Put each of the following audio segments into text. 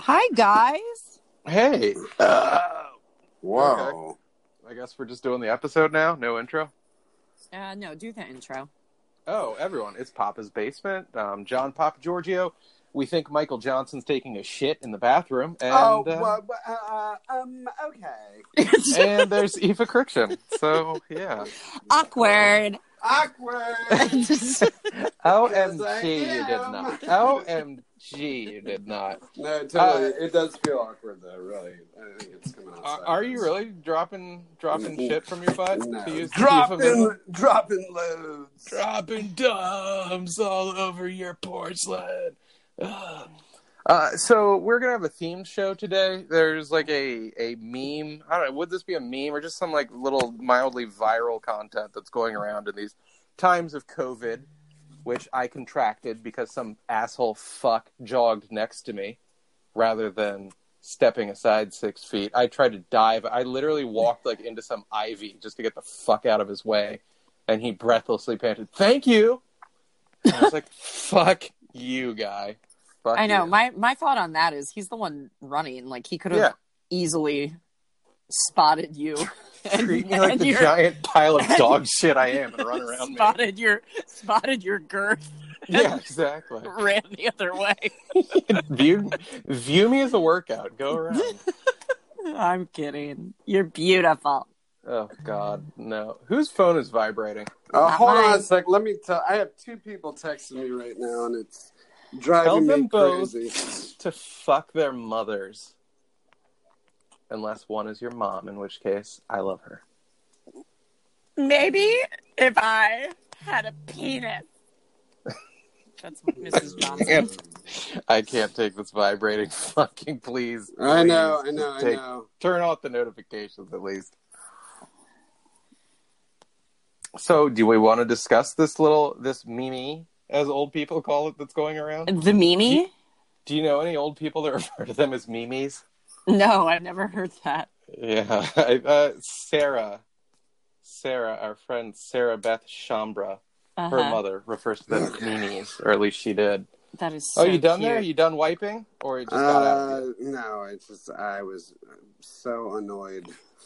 Hi, guys. Hey. Whoa. Okay. I guess we're just doing the episode now? No intro? No, do the intro. Oh, everyone. It's Papa's Basement. John Papa Giorgio. We think Michael Johnson's taking a shit in the bathroom. And, Okay. and there's Eva Crichton. So, yeah. Awkward. OMG, you did not. OMG, you did not. No, totally. It does feel awkward, though, really. I think it's coming outside. Are you really dropping shit from your butt? No. To use Dropping loads. Dropping dumbs all over your porcelain. So we're going to have a themed show today. There's like a meme. I don't know. Would this be a meme or just some like little mildly viral content that's going around in these times of COVID, which I contracted because some asshole fuck jogged next to me rather than stepping aside 6 feet. I tried to dive. I literally walked like into some ivy just to get the fuck out of his way. And he breathlessly panted, "Thank you." And I was like, fuck you, guy. Fuck I know. you. My thought on that is he's the one running. Like, he could have easily spotted you. Treat me like the giant pile of dog shit I am and run around me. Spotted your girth. Yeah, exactly. Ran the other way. View me as a workout. Go around. I'm kidding. You're beautiful. Oh, God, no. Whose phone is vibrating? Hold on mine. a sec. Let me tell. I have two people texting me right now, and it's driving Tell them me both crazy. to fuck their mothers. Unless one is your mom, in which case, I love her. Maybe if I had a penis. That's Mrs. Johnson. I can't take this vibrating. Fucking please. I know. Turn off the notifications at least. So, do we want to discuss this meme, as old people call it, that's going around? The meme? Do you know any old people that refer to them as memes? No, I've never heard that. Yeah. Sarah, our friend Sarah Beth Shambra, her mother refers to them as memes, or at least she did. That is so you done cute. there? You done wiping? Or it just got out? No, it's just, I was so annoyed.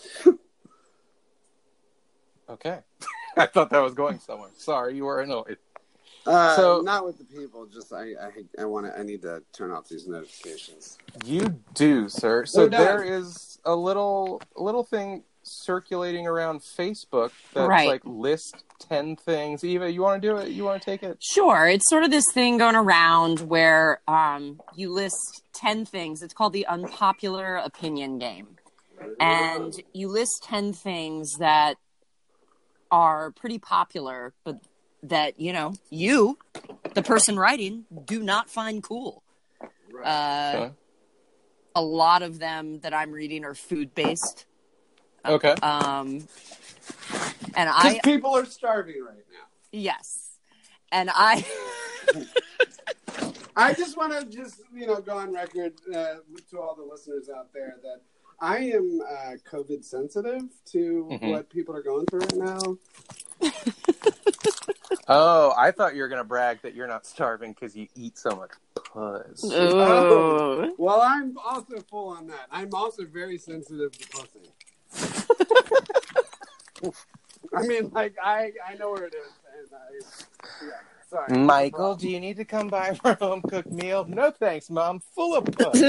Okay. I thought that was going somewhere. Sorry, you were annoyed. Not with the people. Just I need to turn off these notifications. You do, sir. So there is a little thing circulating around Facebook that's like list 10 things. Eva, you want to do it? You want to take it? Sure. It's sort of this thing going around where you list 10 things. It's called the unpopular opinion game. And you list 10 things that are pretty popular, but that, you, the person writing, do not find cool. A lot of them that I'm reading are food-based. Okay. And Because people are starving right now. Yes. And I just want to go on record to all the listeners out there that I am COVID sensitive to what people are going through right now. Oh, I thought you were going to brag that you're not starving because you eat so much puss. Oh. Well, I'm also full on that. I'm also very sensitive to pussy. I mean, like, I know where it is. And sorry. Michael, do you need to come by for a home-cooked meal? No, thanks, Mom. Full of puss.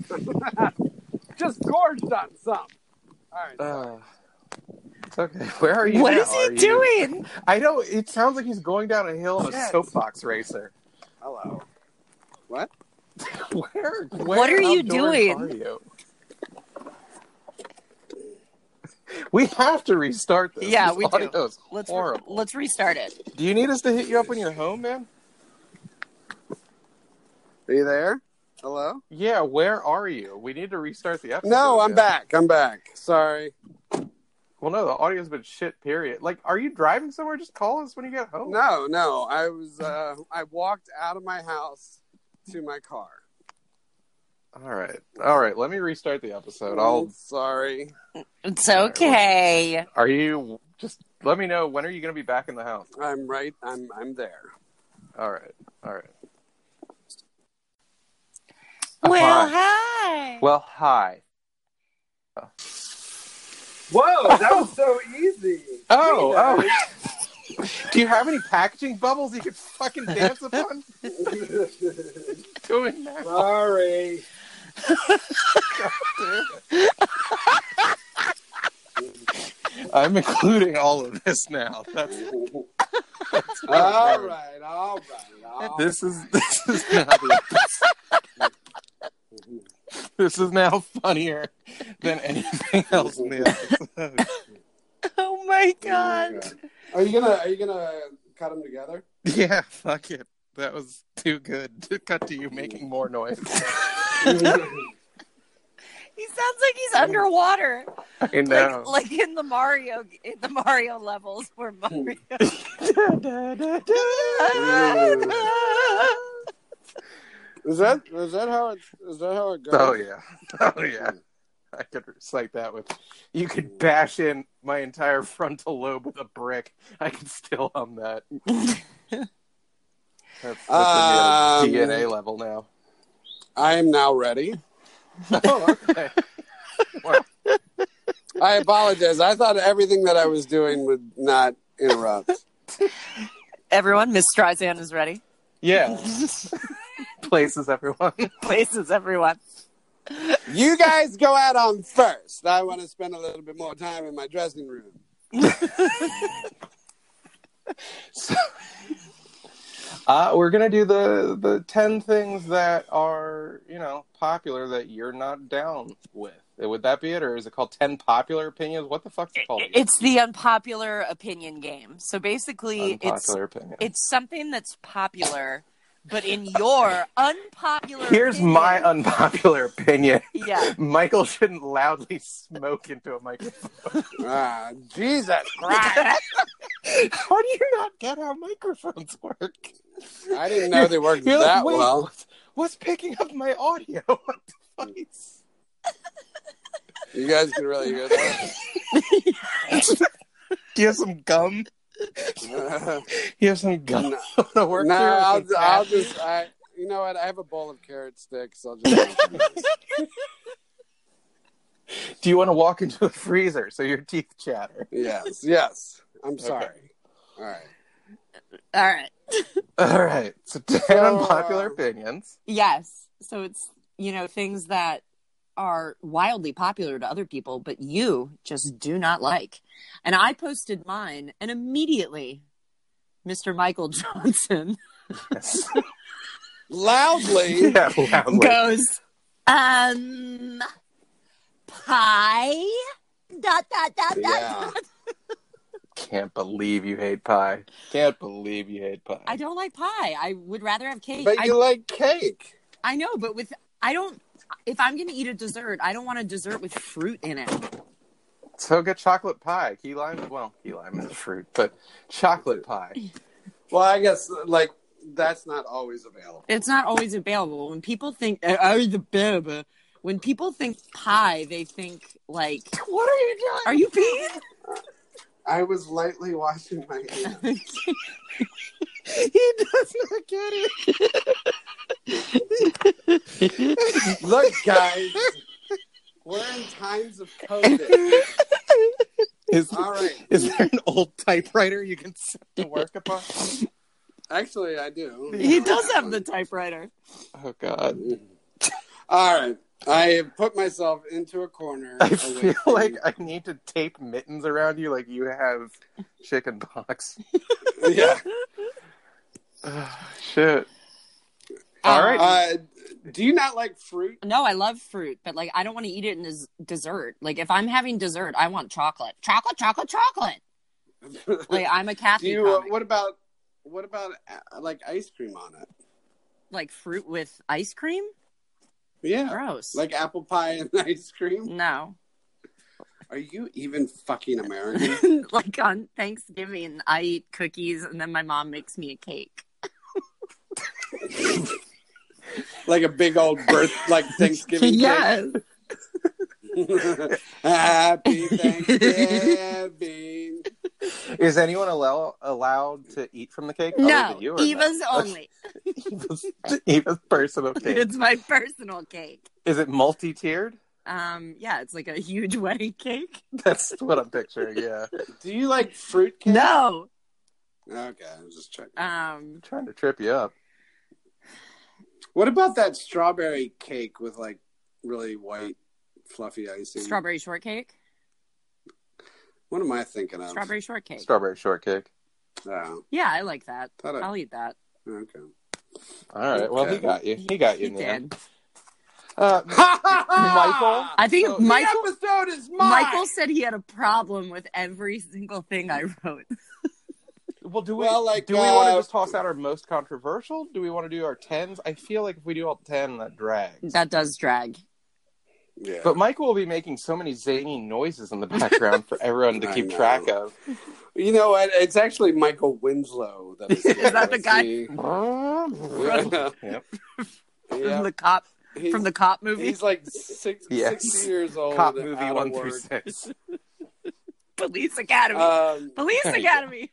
Just gorged on some. All right. It's okay. Where are you What now? is he doing? I don't. It sounds like he's going down a hill on a soapbox racer. Hello. What? Where what are you doing? Are you? We have to restart this. Yeah, this we do. Let's restart it. Do you need us to hit you up when you're home, man? Are you there? Hello? Yeah, where are you? We need to restart the episode. No, I'm back. Sorry. Well, no, the audio's been shit, period. Like, are you driving somewhere? Just call us when you get home. No. I walked out of my house to my car. All right. Let me restart the episode. Sorry. It's okay. Are you... Just let me know, when are you going to be back in the house? I'm there. All right. Well, Hi. hi. Well, hi. Whoa, that was so easy. Oh. Do you have any packaging bubbles you could fucking dance upon? Doing now. Sorry. I'm including all of this now. That's All right. This is now this is now funnier than anything else in the episode. Oh my god. Are you gonna cut them together? Yeah, fuck it. That was too good to cut to you making more noise. He sounds like he's underwater. I know. Like in the Mario levels where Mario. Is that how it goes? Oh yeah. I could recite that with. You could bash in my entire frontal lobe with a brick. I could still hum that. That's a DNA level now. I am now ready. Oh, okay. Well, I apologize. I thought everything that I was doing would not interrupt. Everyone, Miss Streisand is ready. yeah. Places everyone. Places everyone. You guys go out on first. I want to spend a little bit more time in my dressing room. So, we're gonna do the 10 things that are popular that you're not down with. Would that be it, or is it called 10 popular opinions? What the fuck's it called? It's the unpopular opinion game. So basically, Unpopular opinion. it's something that's popular, but in your unpopular Here's opinion, my unpopular opinion. Yeah. Michael shouldn't loudly smoke into a microphone. Jesus Christ. How do you not get how microphones work? I didn't know they worked You're that like, wait, well. What's picking up my audio? What the fuck? You guys can really hear that. Do you have some gum? You have some gum to work No, through? I'll just. You know what? I have a bowl of carrot sticks. I'll just. Do you want to walk into a freezer so your teeth chatter? Yes. I'm sorry. Okay. All All right. So 10 unpopular opinions. Yes. So it's, things that are wildly popular to other people, but you just do not like. And I posted mine, and immediately, Mr. Michael Johnson loudly goes, pie? ... Yeah. Can't believe you hate pie. Can't believe you hate pie. I don't like pie. I would rather have cake. But you like cake. I know, but if I'm going to eat a dessert, I don't want a dessert with fruit in it. So get chocolate pie. Key lime is a fruit, but chocolate pie. Well, I guess, that's not always available. It's not always available. When people think, when people think pie, they think, like... What are you doing? Are you peeing? I was lightly washing my hands. He does not get it. Look, guys. We're in times of COVID. All right. Is there an old typewriter you can set to work upon? Actually, I do. He does have the typewriter. Oh, God. All right. I have put myself into a corner. I feel like I need to tape mittens around you like you have chicken pox. Yeah. Shit. All right. Do you not like fruit? No, I love fruit, but I don't want to eat it in dessert. If I'm having dessert, I want chocolate. Chocolate. I'm a Kathy. What about ice cream on it? Like fruit with ice cream? Yeah. Gross. Like apple pie and ice cream? No. Are you even fucking American? On Thanksgiving, I eat cookies and then my mom makes me a cake. Like a big old Thanksgiving cake? Yes. Happy Thanksgiving. Is anyone allowed to eat from the cake? No, other than you or Eva's not? only. Eva's personal cake. It's my personal cake. Is it multi-tiered? Yeah, it's like a huge wedding cake. That's what I'm picturing. Yeah. Do you like fruit cake? No. Okay, I was just checking. I'm trying to trip you up. What about that strawberry cake with like really white, fluffy icing? Strawberry shortcake. What am I thinking of? Strawberry shortcake. Strawberry shortcake. Oh, Yeah, I like that. Thought I- I'll eat that. okay. All right. Well, he got you. He got you. He in the end. did. Michael. I think So- Michael. The episode is mine. Michael said he had a problem with every single thing I wrote. Well, do we Well, do we want to just toss out our most controversial? Do we want to do our 10s? I feel like if we do all 10, that drags. That does drag. Yeah. But Michael will be making so many zany noises in the background for everyone to I keep know. track of. You know what? It's actually Michael Winslow. That is, Is that the guy? Yep. Yeah. From the cop movie. He's like Yes. 60 years old. Cop and movie out of 1 through work. 6. Police Academy. Police there you Academy.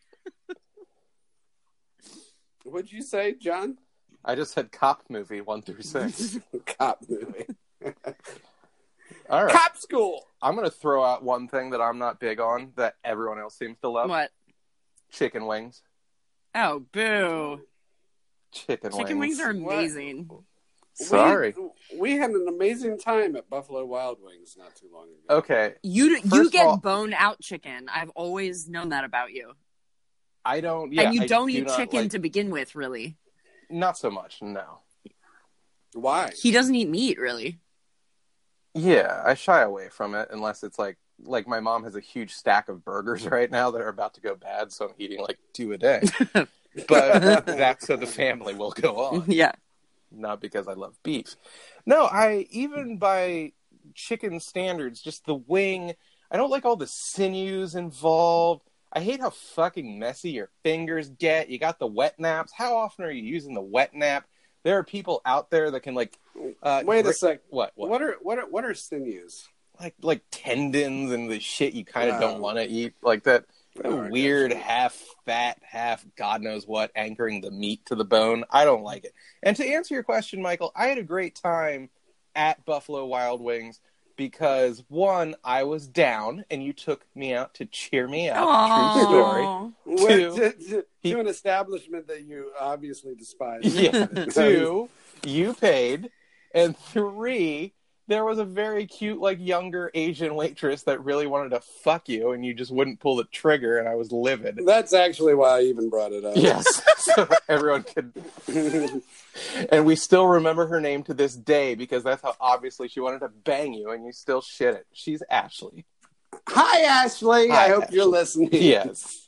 What'd you say, John? I just said cop movie 1 through 6. Cop movie. All right. Cop school. I'm going to throw out one thing that I'm not big on that everyone else seems to love. What? Chicken wings. Oh, boo. Chicken wings are amazing. Sorry. We had an amazing time at Buffalo Wild Wings not too long ago. Okay. You First of get all- bone out chicken. I've always known that about you. I don't. Yeah, And you I don't do eat not chicken like- to begin with, really. Not so much. No. Why? He doesn't eat meat, really. Yeah, I shy away from it unless it's like my mom has a huge stack of burgers right now that are about to go bad, so I'm eating like 2 a day. But that's so the family will go on, Yeah. not because I love beef. No, even by chicken standards, just the wing, I don't like all the sinews involved. I hate how fucking messy your fingers get. You got the wet naps. How often are you using the wet nap? There are people out there that can like. Wait a sec. What? What are sinews? Like tendons and the shit you kind of Oh. don't want to eat, like that Oh, weird gotcha. half fat, half God knows what, anchoring the meat to the bone. I don't like it. And to answer your question, Michael, I had a great time at Buffalo Wild Wings because one, I was down and you took me out to cheer me up. True story. Aw. To an establishment that you obviously despise. Yeah. 2, you paid, and 3, there was a very cute, like, younger Asian waitress that really wanted to fuck you, and you just wouldn't pull the trigger, and I was livid. That's actually why I even brought it up. Yes, so everyone could. And we still remember her name to this day because that's how obviously she wanted to bang you, and you still shit it. She's Ashley. Hi, Ashley. Hi, I hope Ashley. you're listening. Yes.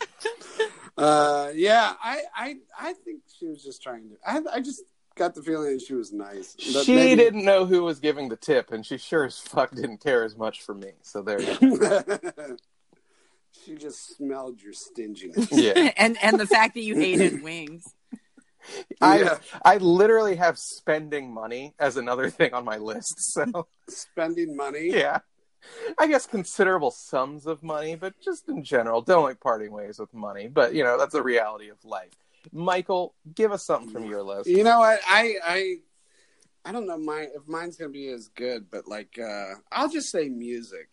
Yeah. I think she was just trying to. I just got the feeling that she was nice. But She maybe- didn't know who was giving the tip, and she sure as fuck didn't care as much for me. So there you go. She just smelled your stinginess. Yeah. and the fact that you hated wings. Yeah. I literally have spending money as another thing on my list. So Spending money. yeah, I guess considerable sums of money, but just in general, don't like parting ways with money. But you know, that's a reality of life. Michael, give us something from your list. You know what? I don't know if mine's gonna be as good, but like I'll just say music.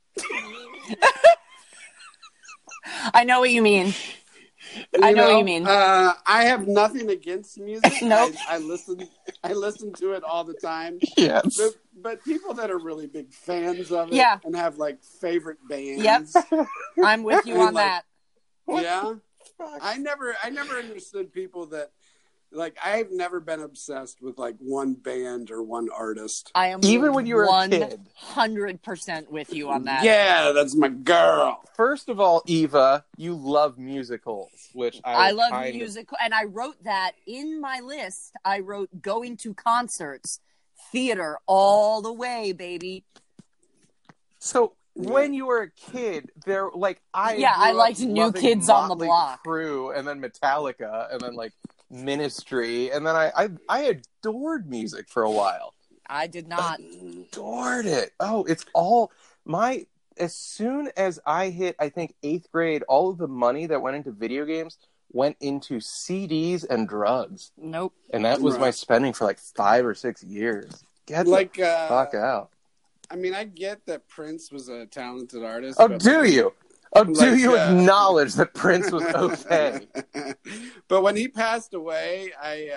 I know what you mean. I know what you mean. I have nothing against music. Nope. I listen to it all the time. Yes. But people that are really big fans of it Yeah. and have like favorite bands. Yep. I'm with you And, on like, that. Yeah. Fuck. I never understood people that like I've never been obsessed with like one band or one artist. I am Even when you were a kid. 100% with you on that. Yeah, that's my girl. First of all, Eva, you love musicals, which I love kind of- music, and I wrote that in my list. I wrote going to concerts, theater all the way, baby. So when you were a kid, there like I Yeah, I grew up liked New loving Kids on the Motley Block. Crue, and then Metallica, and then like Ministry, and then I adored music for a while. I did not. Adored it. Oh, it's all my as soon as I hit, I think, 8th grade, all of the money that went into video games went into CDs and drugs. Nope. And that was my spending for like 5 or 6 years. Get the fuck out. I mean, I get that Prince was a talented artist. Oh, do you? Oh, do you acknowledge that Prince was okay? But when he passed away,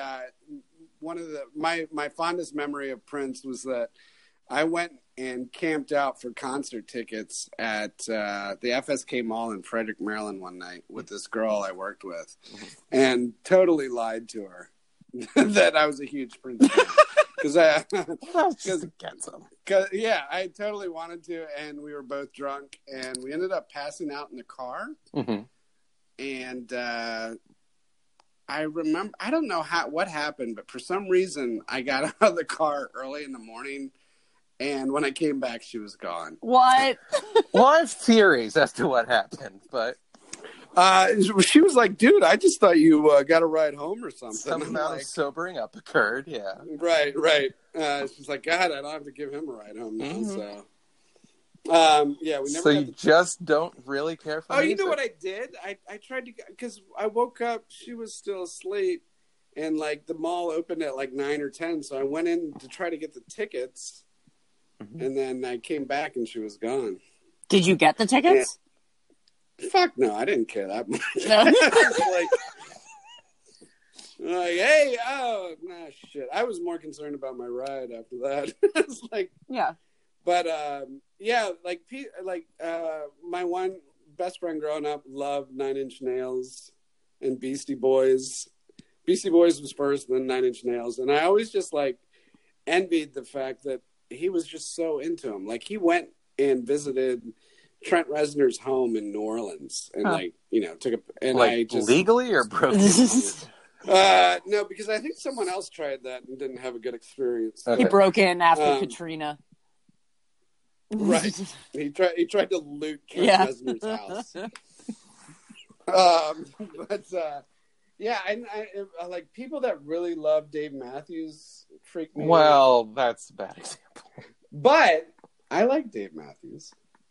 my fondest memory of Prince was that I went and camped out for concert tickets at the FSK Mall in Frederick, Maryland one night with this girl I worked with, and totally lied to her that I was a huge Prince fan. Because I totally wanted to, and we were both drunk, and we ended up passing out in the car. Mm-hmm. And I remember, I don't know what happened, but for some reason, I got out of the car early in the morning, and when I came back, she was gone. What? Well, I have theories as to what happened, but she was like, "Dude, I just thought you got a ride home or something." Some amount of sobering up occurred, yeah. Right. She's like, "God, I don't have to give him a ride home now." Mm-hmm. So, we never. So you just don't really care for music? You know what I did? I tried to, because I woke up, she was still asleep, and like the mall opened at like 9 or 10, so I went in to try to get the tickets, and then I came back and she was gone. Did you get the tickets? Fuck no, I didn't care that much. No. like, hey, shit. I was more concerned about my ride after that. It's like, yeah. But my one best friend growing up loved 9 Inch Nails and Beastie Boys. Beastie Boys was first, then 9 Inch Nails, and I always just like envied the fact that he was just so into them. Like he went and visited Trent Reznor's home in New Orleans, and took a I just legally or broken. No, because I think someone else tried that and didn't have a good experience. Okay. He broke in after Katrina. Right. He tried to loot Trent Reznor's house. I like people that really love Dave Matthews freak me out. Well, that's a bad example. But I like Dave Matthews.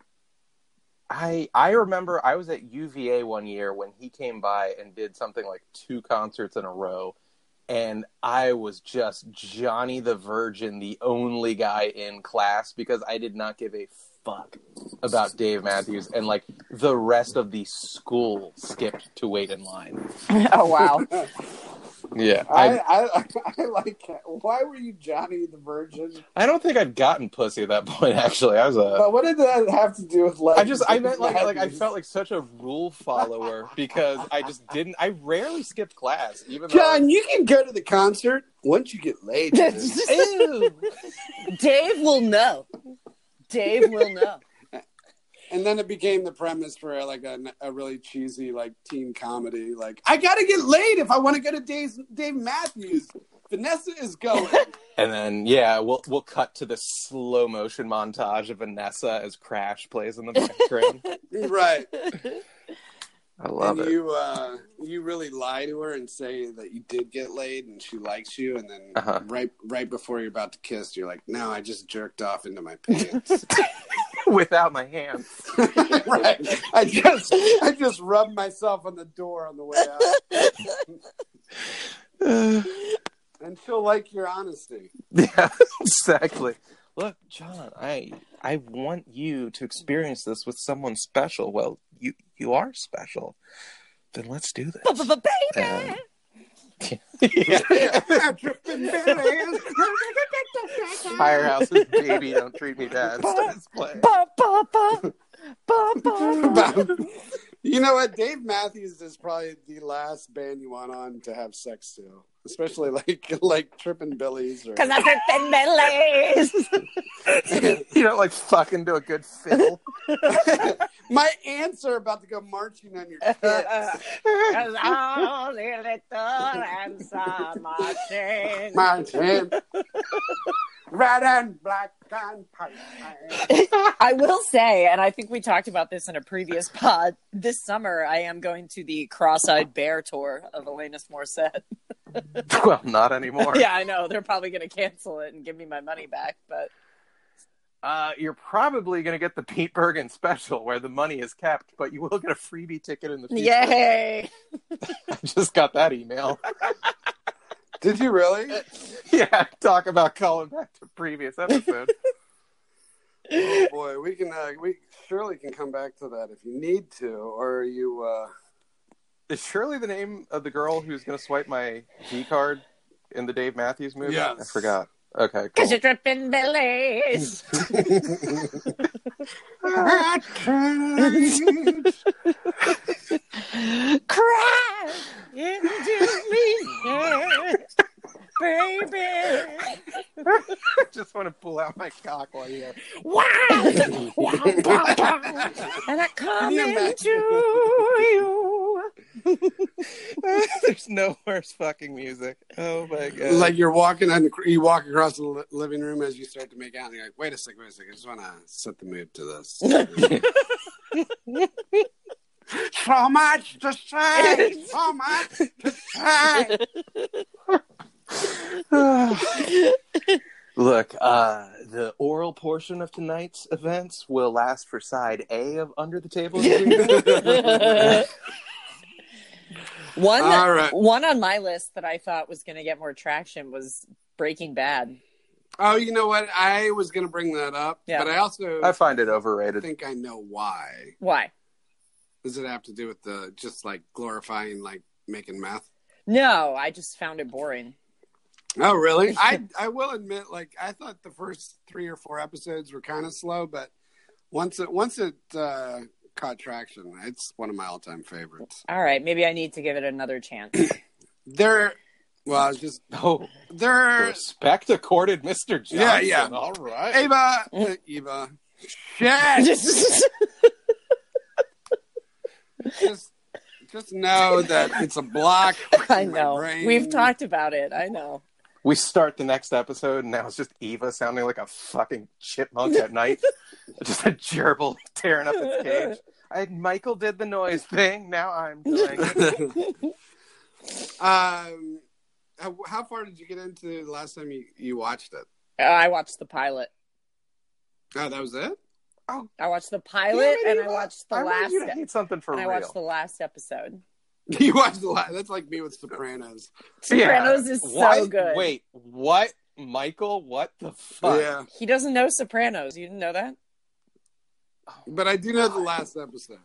I remember I was at UVA one year when he came by and did something like 2 concerts in a row, and I was just Johnny the Virgin, the only guy in class, because I did not give a fuck about Dave Matthews, and like the rest of the school skipped to wait in line. Oh wow. Yeah, I like. Why were you Johnny the Virgin? I don't think I'd gotten pussy at that point. Actually, I was a. But what did that have to do with like? I meant like I felt like such a rule follower because I just didn't. I rarely skipped class, even John. You can go to the concert once you get laid. Ew. Dave will know. Dave will know. And then it became the premise for like a really cheesy like teen comedy. Like, I gotta get laid if I want to go to Dave Matthews. Vanessa is going. And then we'll cut to the slow motion montage of Vanessa as Crash plays in the background. Right. I love it. You really lie to her and say that you did get laid and she likes you, and then right before you're about to kiss, you're like, "No, I just jerked off into my pants." Without my hands. Right. I just rubbed myself on the door on the way out. And she'll like your honesty. Yeah, exactly. Look, John, I want you to experience this with someone special. Well, you are special. Then let's do this. Baby! Firehouse's Baby, Don't Treat Me Bad. You know what? Dave Matthews is probably the last band you want on to have sex to, especially like Trippin' Billies. Because I'm Trippin' Billies. You don't like fucking to a good fiddle. My aunts are about to go marching on your kids. Because all the little ants are marching. Red and black and white. I will say, and I think we talked about this in a previous pod, this summer I am going to the Cross-Eyed Bear tour of Alanis Morissette. Well, not anymore. Yeah, I know. They're probably going to cancel it and give me my money back, but... you're probably going to get the Pete Bergen special where the money is kept, but you will get a freebie ticket in the future. Yay! I just got that email. Did you really? Yeah, talk about calling back to previous episode. Oh boy, we surely can come back to that if you need to, or you. Is Shirley the name of the girl who's going to swipe my V card in the Dave Matthews movie? Yes. I forgot. Okay, cool. Because you're tripping bellies. Cry into me, baby. I just want to pull out my cock while you're Wow. And I come into you. There's no worse fucking music. Oh my god! Like you walk across the living room as you start to make out, and you're like, wait a second, I just want to set the mood to this. So much to say, so much to say. Look, the oral portion of tonight's events will last for side A of Under the Table. One on my list that I thought was going to get more traction was Breaking Bad. Oh, you know what? I was going to bring that up, but I find it overrated. I think I know why. Why? Does it have to do with the just like glorifying like making meth? No, I just found it boring. Oh, really? I will admit, like I thought the first 3 or 4 episodes were kind of slow, but once it caught traction, it's one of my all-time favorites. All right, maybe I need to give it another chance. Respect accorded Mr. Johnson. Yeah. All right. Eva. Shit. Just know that it's a block. I know. We've talked about it. I know. We start the next episode, and now it's just Eva sounding like a fucking chipmunk at night. Just a gerbil tearing up its cage. Michael did the noise thing. Now I'm doing it. How far did you get into the last time you watched it? I watched the pilot. Oh, that was it? Oh, I watched the pilot, and I watched the last. You to hate something for real. I watched the last episode. You watched the last. That's like me with Sopranos. Sopranos is so good. Wait, what? Michael? What the fuck? Yeah. He doesn't know Sopranos. You didn't know that? But I do know the last episode.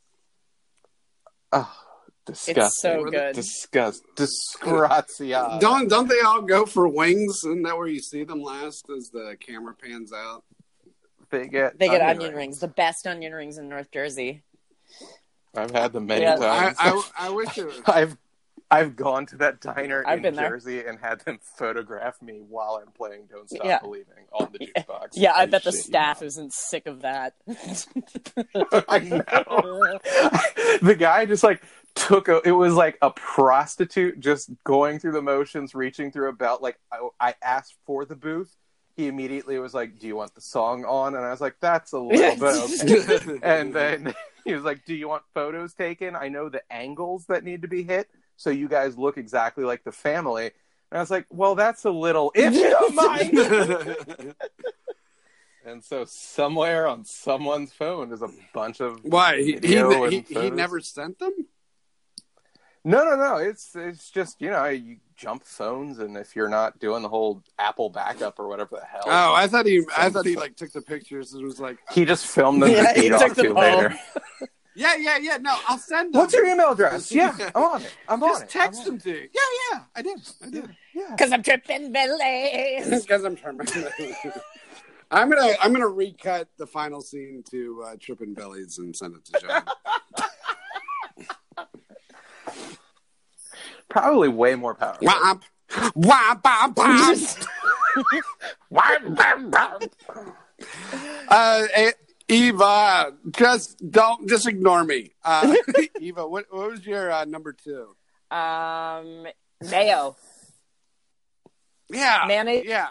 Oh, disgusting. It's so good. Disgrazia. Don't they all go for wings? Isn't that where you see them last as the camera pans out? They get onion rings. The best onion rings in North Jersey. I've had them many times. I wish it was. I've gone to that diner in Jersey and had them photograph me while I'm playing Don't Stop Believing on the jukebox. Yeah, I bet the staff isn't sick of that. I know. The guy just like it was like a prostitute just going through the motions, reaching through a belt. Like I asked for the booth. He immediately was like, "Do you want the song on?" And I was like, "That's a little bit okay." And then he was like, "Do you want photos taken? I know the angles that need to be hit, so you guys look exactly like the family." And I was like, "Well, that's a little, if you don't mind." And so somewhere on someone's phone is a bunch of he never sent them? No. It's just, you jump phones, and if you're not doing the whole Apple backup or whatever the hell. Oh, I thought he like took the pictures and was like he just filmed them to feed off to later. Yeah. No, I'll send them. What's your email address? Yeah, I'm on it. Just text them to you. Yeah, I did. Yeah. Because I'm tripping bellies. Because I'm tripping bellies. I'm gonna recut the final scene to Trippin' Bellies and send it to John. Probably way more powerful. Eva, just ignore me. Eva, what was your number 2? Mayo. Yeah, mayonnaise. Yeah.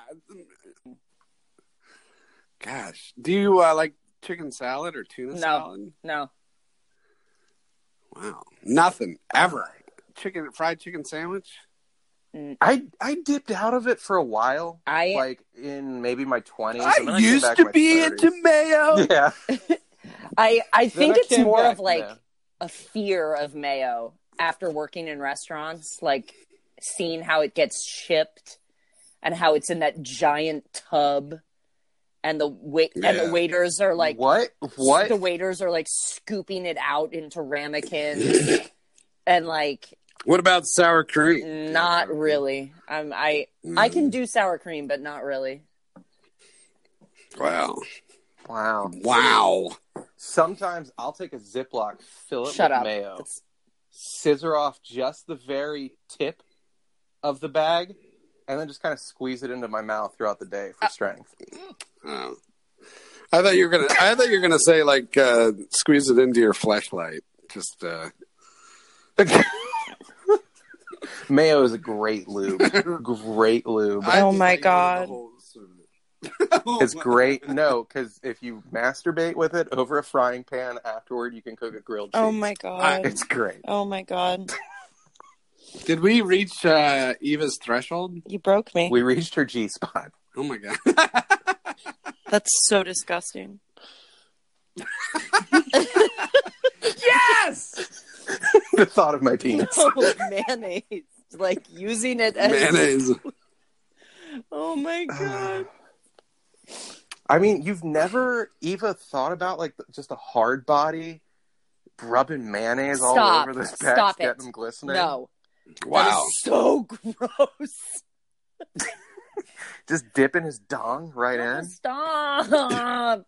Gosh, do you like chicken salad or tuna salad? No. Wow, nothing ever. Fried chicken sandwich? I dipped out of it for a while, I- like in maybe my 20s. I and then came used back to in my be 30s. into mayo. Yeah. I think I it's came more back, of like no. a fear of mayo after working in restaurants, like seeing how it gets shipped and how it's in that giant tub, and the waiters are like What? the waiters are like scooping it out into ramekins, and like What about sour cream? not really. I can do sour cream, but not really. Wow. Wow. Sometimes I'll take a Ziploc, fill it Shut with up. mayo, It's- scissor off just the very tip of the bag, and then just kind of squeeze it into my mouth throughout the day for strength. Oh. I thought you were gonna say like squeeze it into your fleshlight. Just Mayo is a great lube. Great lube. Oh my God. It's great. No, because if you masturbate with it over a frying pan afterward, you can cook a grilled cheese. Oh my God. It's great. Oh my God. Did we reach Eva's threshold? You broke me. We reached her G spot. Oh my God. That's so disgusting. Yes! The thought of my penis. Oh, mayonnaise. Like using it as Mayonnaise. Oh my God. I mean, you've never, Eva, thought about like just a hard body rubbing mayonnaise all Stop. over the specs, Stop it. getting them glistening? No. That Wow. is so gross. Just dipping his dong right in? Stop.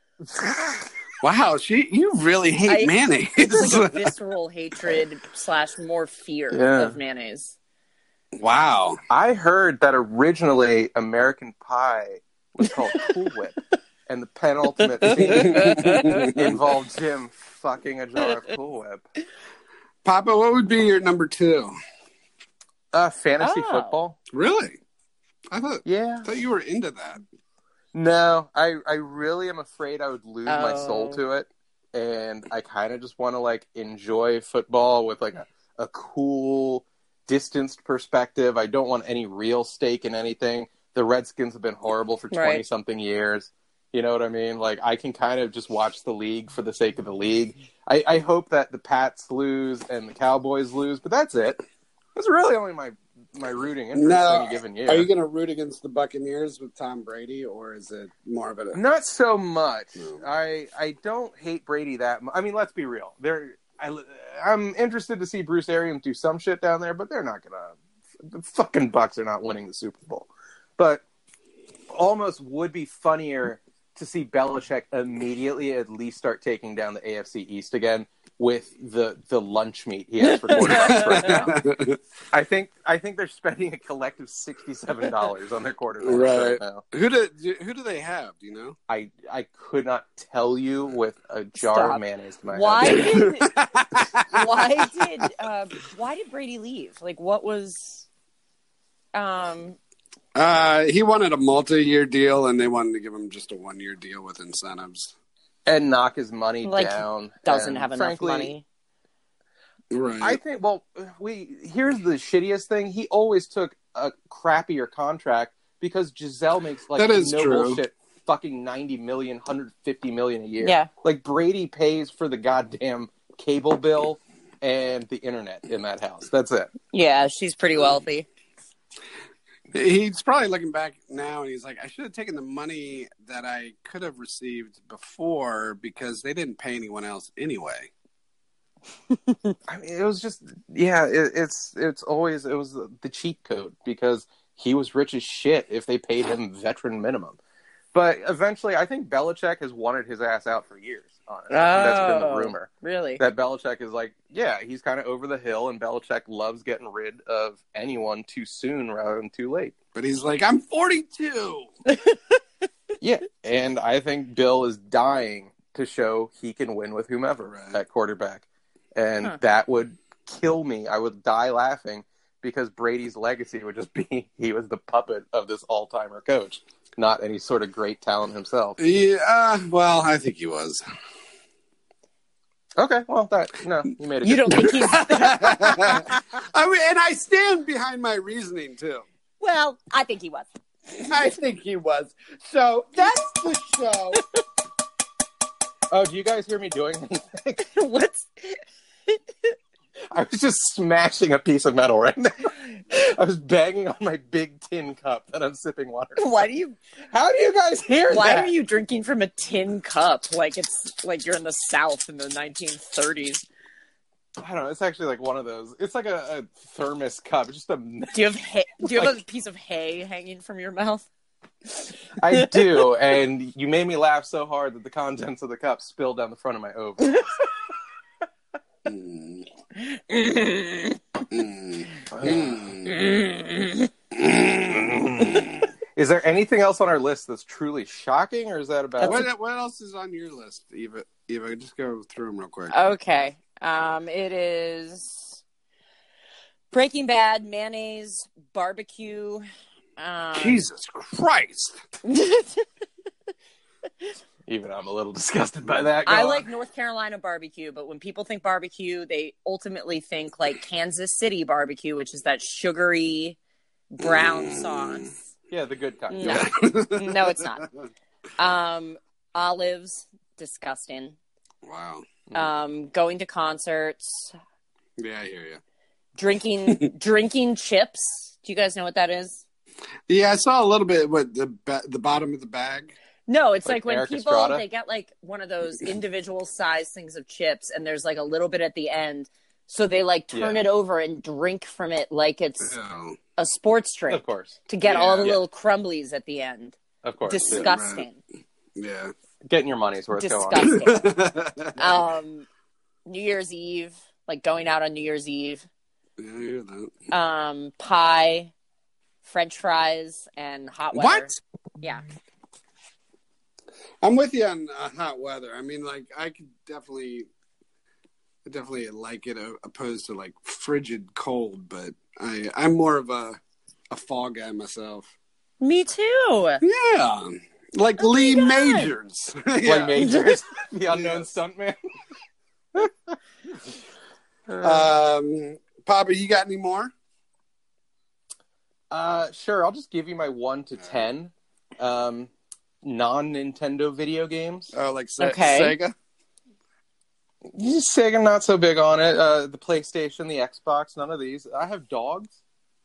Wow, you really hate mayonnaise. It's like a visceral hatred / more fear Yeah. of mayonnaise. Wow. I heard that originally American Pie was called Cool Whip, and the penultimate scene involved Jim fucking a jar of Cool Whip. Papa, what would be your number 2? Fantasy Oh. football. Really? I thought Yeah. you were into that. No, I really am afraid I would lose my soul Oh. to it, and I kind of just want to like enjoy football with like a cool, distanced perspective. I don't want any real stake in anything. The Redskins have been horrible for 20-something years. You know what I mean? Like, I can kind of just watch the league for the sake of the league. I hope that the Pats lose and the Cowboys lose, but that's it. That's really only my rooting interest any given year. Are you going to root against the Buccaneers with Tom Brady, or is it more of a... Not so much. No. I don't hate Brady that much. I mean, let's be real. I'm interested to see Bruce Arians do some shit down there, but they're not going to... The fucking Bucs are not winning the Super Bowl. But almost would be funnier to see Belichick immediately at least start taking down the AFC East again with the lunch meat he has for quarterbacks right now. I think they're spending a collective $67 on their quarterbacks right now. Who do they have? Do you know? I could not tell you with a jar of mayonnaise to my head. Why did Brady leave? Like, what was He wanted a multi-year deal, and they wanted to give him just a 1-year deal with incentives. And knock his money Like, down. doesn't And have enough frankly, money? Right. I think, here's the shittiest thing. He always took a crappier contract because Giselle makes like That is no true. bullshit fucking $90 million, $150 million a year. Yeah. Like Brady pays for the goddamn cable bill and the internet in that house. That's it. Yeah, she's pretty wealthy. He's probably looking back now, and he's like, I should have taken the money that I could have received before because they didn't pay anyone else anyway. I mean, it was just, yeah, it's always, it was the cheat code because he was rich as shit if they paid him veteran minimum. But eventually, I think Belichick has wanted his ass out for years, honestly. That's been the rumor. Really? That Belichick is like, yeah, he's kind of over the hill, and Belichick loves getting rid of anyone too soon rather than too late. But he's like, I'm 42. Yeah, and I think Bill is dying to show he can win with whomever at quarterback. And that would kill me. I would die laughing because Brady's legacy would just be he was the puppet of this all-timer coach, not any sort of great talent himself. Yeah, well, I think he was. Okay, well, you made it. You don't think he's... I mean, and I stand behind my reasoning, too. Well, I think he was. I think he was. So that's the show. Oh, do you guys hear me doing anything? What's... I was just smashing a piece of metal right now. I was banging on my big tin cup that I'm sipping water. Why do you... How do you guys hear that? Why are you drinking from a tin cup? Like it's like you're in the South in the 1930s. I don't know. It's actually like one of those. It's like a thermos cup. It's just a... Do you have do you have a piece of hay hanging from your mouth? I do, and you made me laugh so hard that the contents of the cup spilled down the front of my ovaries. Is there anything else on our list that's truly shocking, or is that about it? What else is on your list, Eva? Eva, just go through them real quick. Okay. It is Breaking Bad, mayonnaise, barbecue. Jesus Christ. Even I'm a little disgusted by that. I like North Carolina barbecue, but when people think barbecue, they ultimately think like Kansas City barbecue, which is that sugary brown sauce. Yeah, the good kind. No, no, it's not. Olives, disgusting. Wow. Going to concerts. Yeah, I hear you. Drinking chips. Do you guys know what that is? Yeah, I saw a little bit. What the bottom of the bag? No, it's like when Eric people Estrada? they get like one of those individual size things of chips, and there's like a little bit at the end, so they like turn it over and drink from it like it's a sports drink, Of course. to get all the Yeah. little crumblies at the end. Of course. Disgusting. Yeah. Getting your money's worth. Go on. Disgusting. New Year's Eve, like going out on New Year's Eve. Yeah, I hear that. Pie, French fries, and hot weather. What? Yeah. I'm with you on hot weather. I mean, like, I could definitely like it opposed to like frigid cold, but I'm more of a fall guy myself. Me too. Yeah, like Lee Majors. Lee Majors, the unknown stuntman. Papa, you got any more? Sure. I'll just give you my 1 to 10 non-Nintendo video games. Oh, like Okay. Sega? Sega, not so big on it. The PlayStation, the Xbox, none of these. I have dogs.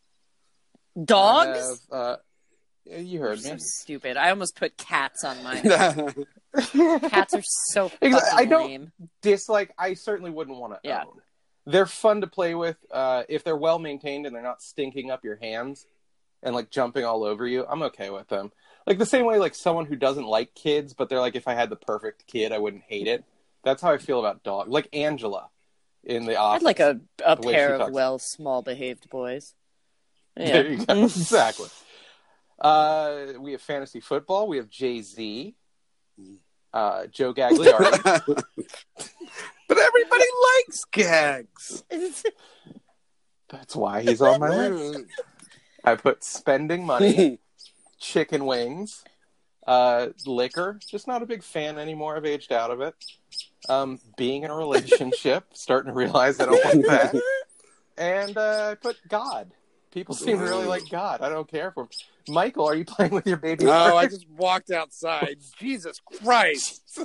Dogs? You heard me. So stupid. I almost put cats on mine. Cats are so fucking I don't lame. dislike. I certainly wouldn't want to own. They're fun to play with if they're well maintained and they're not stinking up your hands and like jumping all over you. I'm okay with them. Like the same way, like someone who doesn't like kids, but they're like, if I had the perfect kid, I wouldn't hate it. That's how I feel about dogs. Like Angela in The Office. I'd like a way pair she of talks. small behaved boys. Yeah. There you go. Exactly. We have fantasy football. We have Jay-Z. Joe Gagliardi. But everybody likes gags. That's why he's on my list. I put spending money, chicken wings, liquor. Just not a big fan anymore. I've aged out of it. Being in a relationship, starting to realize I don't want that. And I put God. People seem to really like God. I don't care for. Michael, are you playing with your baby? No, I just walked outside. Jesus Christ!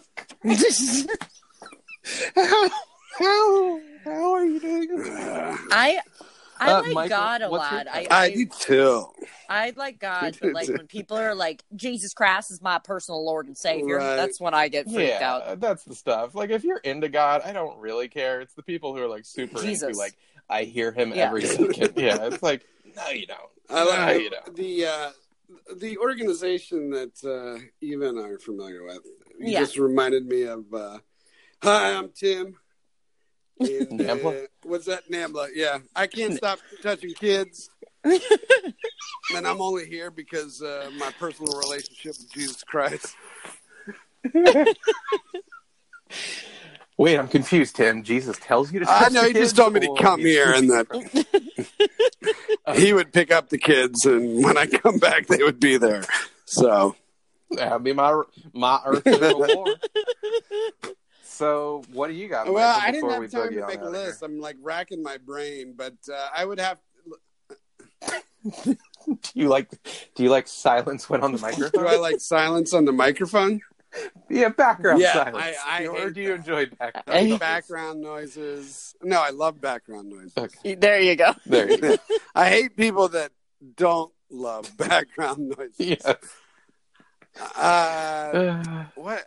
How are you doing this? I like Michael, God a what's lot. your- I do too. I like God, but like when people are like, Jesus Christ is my personal Lord and Savior, Right. that's when I get freaked out. That's the stuff. Like, if you're into God, I don't really care. It's the people who are like super Jesus. into, like, I hear him Yeah. every second. Yeah, it's like, no, you don't. I No, like you don't. the organization that Eva and I are familiar with. You Yeah. just reminded me of. Hi, I'm Tim. And, NAMBLA? What's that? NAMBLA. Yeah, I can't stop touching kids. And I'm only here because my personal relationship with Jesus Christ. Wait, I'm confused, Tim. Jesus tells you to I touch know the he just kids, told me to or come you- here and that he would pick up the kids, and when I come back, they would be there. So That'd be my earthly reward. So, what do you got? Well, Michael, I didn't before we have time boogie to on make a out of list. I'm like racking my brain, but I would have. here? Do you like silence when on the microphone? Do I like silence on the microphone? Yeah, background Yeah, silence. I Or hate do you that. enjoy background? I hate noises? background noises. No, I love background noises. Okay. There you go. There you go. I hate people that don't love background noises. Yes. What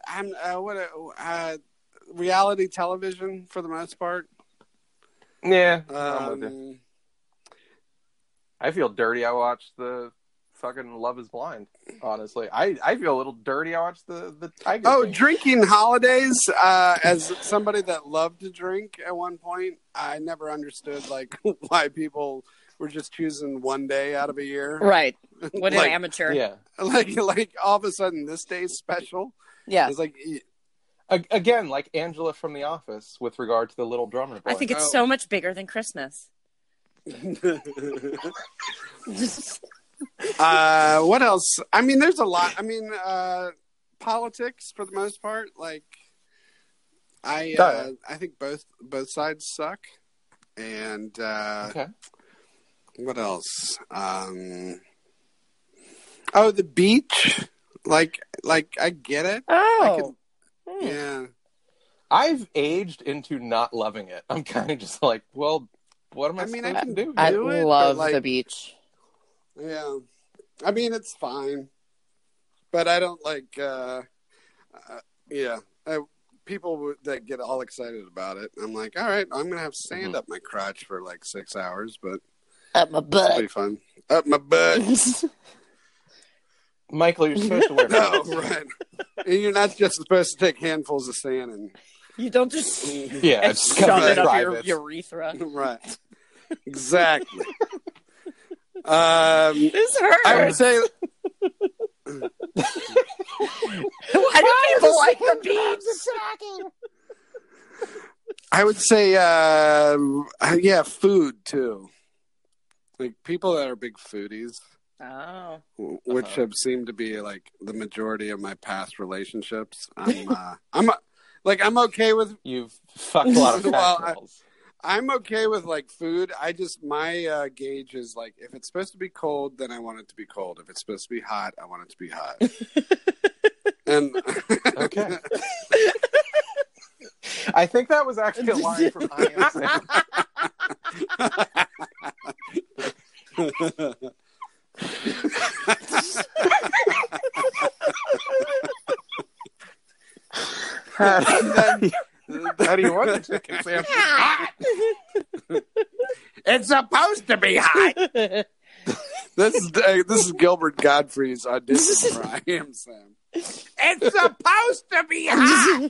reality television for the most part. Yeah, I'm with you. Um, I feel dirty. I watched the fucking Love Is Blind. Honestly, I feel a little dirty. I watched the Tiger. Oh, King. drinking holidays. As somebody that loved to drink at one point, I never understood like why people were just choosing one day out of a year. Right. What an Like, amateur. Yeah. Like all of a sudden this day's special. Yeah. It's like Again, like Angela from The Office with regard to the little drummer boy. I think it's Oh. so much bigger than Christmas. what else? I mean, there's a lot. I mean, politics for the most part. Like, I think both sides suck. And Okay. what else? Oh, the beach. Like I get it. Oh. Yeah. I've aged into not loving it. I'm kind of just like, well, what am I, I mean, supposed I to can do? I do it, love but, like, the beach. Yeah. I mean, it's fine. But I don't like, people that get all excited about it. I'm like, all right, I'm going to have sand up my crotch for like 6 hours, but Up my it'll butt. be fun. Up my butt. Michael, you're supposed to wear No, pants. right. And you're not just supposed to take handfuls of sand and, You don't just Yeah, it's shove kind it of up your private. urethra. right. Exactly. This hurts. I would say, Why do people like the beach? I would say, yeah, food too. Like people that are big foodies, Oh. which have seemed to be like the majority of my past relationships. I'm okay with. You've fucked a lot of Well, fat girls. I'm okay with like food. I just my gauge is like if it's supposed to be cold, then I want it to be cold. If it's supposed to be hot, I want it to be hot. And Okay. I think that was actually a line from I Am Sam. How do you want the chicken sandwich? it's supposed to be hot. This is Gilbert Godfrey's audition for I Am Sam. It's supposed to be hot.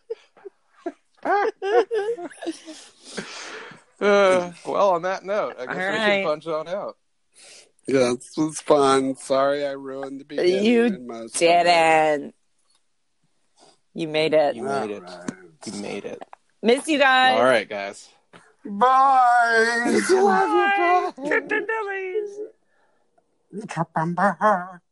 Well, on that note, I guess All we right. should punch on out. Yeah, this was fun. Sorry I ruined the beginning. You and most of it. Didn't. You made it. You made it. All right. You made it. Miss you guys. All right, guys. Bye. Bye. Chicken dillies. Bye.